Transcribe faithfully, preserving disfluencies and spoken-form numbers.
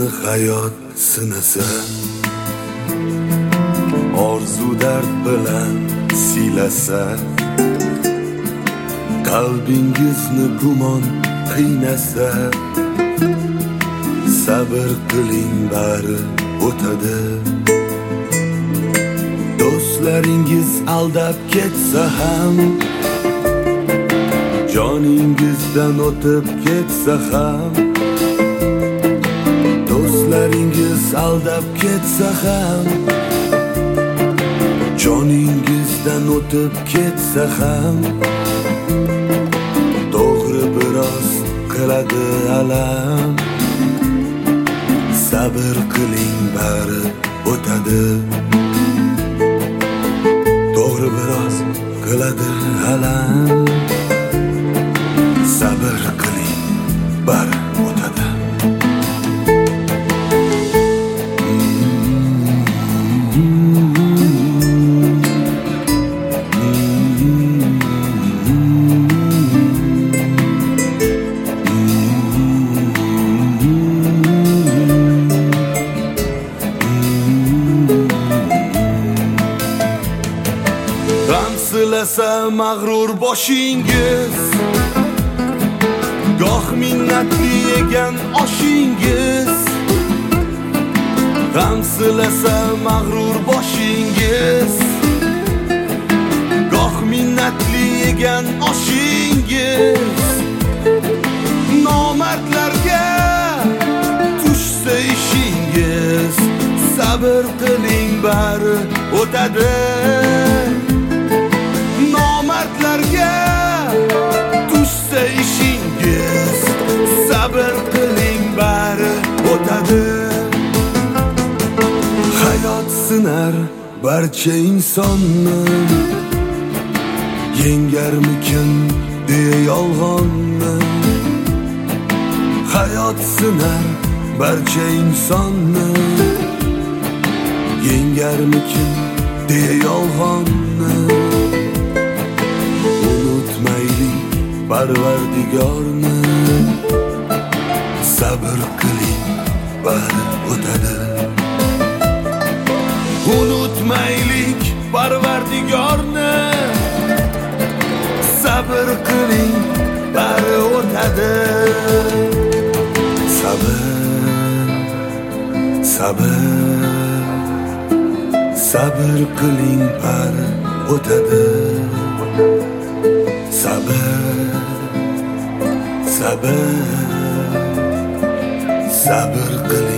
seni hayot sinasa, orzu dard bilan siylasa, qalbingizni gumon qiynasa, sabr qiling bari o'tadi. Do'stlaringiz aldab ketsa ham, joningizdan o'tib ketsa ham, do'stlaringiz aldab ketsa ham, joningizdan o'tib ketsa ham, to'g'ri biroz qiladi alam. Sabr qiling bari o'tadi. To'g'ri biroz qiladi alam. Sabr qiling bari o'tadi. Silasa mag'rur boshingiz, goh minnatli yegan oshingiz. G'am silasa mag'rur boshingiz, goh minnatli yegan oshingiz. Nomardlarga tushsa ishingiz, sabr qiling bari o'tadi. Nomardlarga tushsa ishingiz, sabr qiling bari o'tadi. Hayot sinar barcha insonni, yengarmikin deya yolg'onni. Hayot sinar barcha insonni, yengarmikin deya yolg'onni. Parvardigorni, sabr qiling bari o'tadi. Unutmaylik Parvardigorni, sabr qiling bari o'tadi. Sabr, sabr, sabr qiling bari o'tadi. Sabr, sabr, sabr qiling.